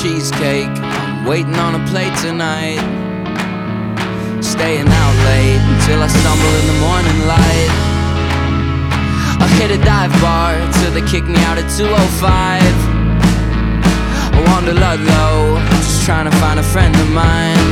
cheesecake, I'm waiting on a plate tonight. Staying out late until I stumble in the morning light. I hit a dive bar till they kick me out at 2:05. I wander Ludlow, just trying to find a friend of mine.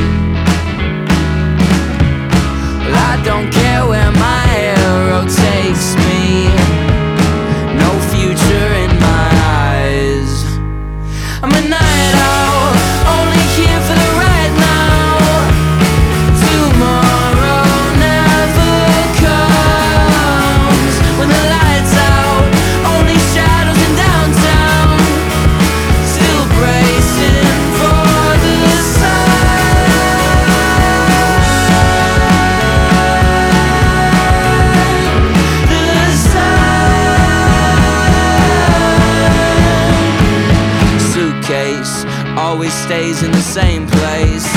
Well, I don't care where my arrow takes me, no future in my eyes. I'm a night owl, only here for the right now. Tomorrow never comes. When the lights out, only shadows in downtown. Still bracing for the sun. The sun. Suitcase always stays in the same place.